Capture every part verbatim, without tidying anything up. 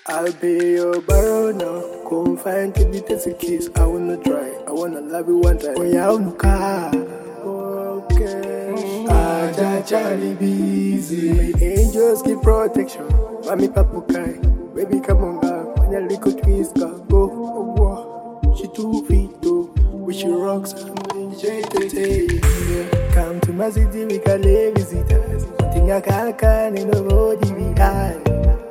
I'll be your barrow now. Come find to be a kiss. I wanna try. I wanna love you one time. Oh yeah, no car. Okay. Ah, ja, Charlie busy. My angels give protection. Mami papukai. Baby, come on back. When your little twist go. Oh, oh. She too feet too. We she rocks. Come to my city, we can live visitors. Tinga kaka, ni nobody behind.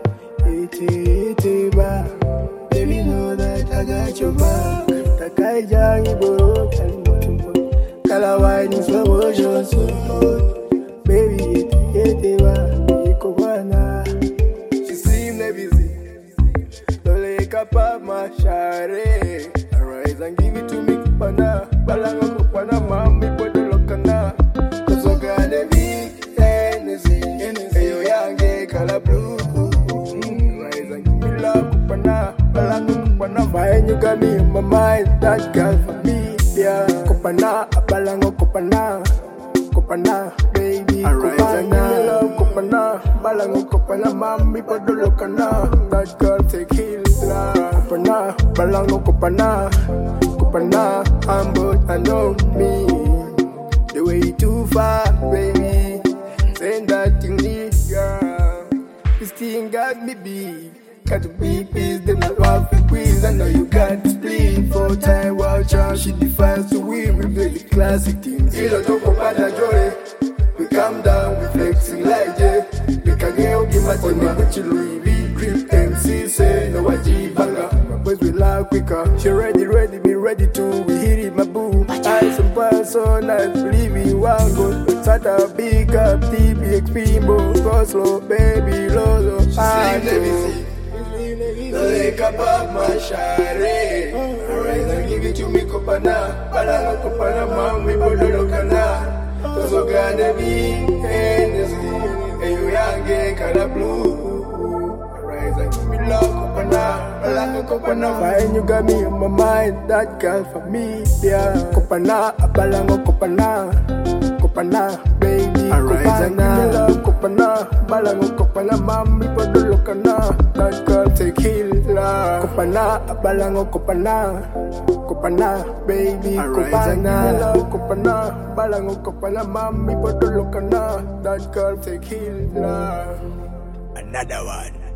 Baby, know that I got your back. Takai jangi boro kalimo. Kala wine in slow motion so good. Baby, ete ba, iko bana. She seem busy. Don't let up up my share. Arise and give it to me, pana. Balanga kupana, mami podo lokana. Cause I got a big energy. Ayo yange kala blue. Fine, you got me in my mind, that girl for me, yeah. Kopana, abalango kopana, kopana, baby, kopana, love kopana, balango kopana, mami podolokana, that girl take heal, la. Kopana, balango kopana, kopana, I'm but I know me, the way too far, baby, saying that you need, yeah. This thing got me big. Got to be peace, then I love the quiz. I know you got to split for time. While child, she defines the win. We play the classic things. We don't talk about the joy. We calm down, we flexing like yeah. We can get out the matter, we put you Louis V, grip M C, say no I G banga. My boys we laugh quicker. She ready, ready, be ready to. We hit it, my boo. Eyes and pass so nice, believe me, one go. Start a big up, T B X P, go slow, baby, low, low. I do. Don't let up my share. Arise and give it to me, Kopana. Balanga Kopana, mami, Bodolokana. Cause I gotta be energy. And you young, color blue. Arise and give me love, Kopana. Balanga Kopana. Fine, you got me in my mind. That girl for me, yeah. Kopana, Balanga Kopana. Kopana, baby. Arise and give me love, Kopana. Balanga Kopana, mami, Bodolokana. That girl take heal. Kopana, abalango kopana, kopana, baby, kopana, kopana, balango kopana, mami, podolokana, that girl take heal. Another one.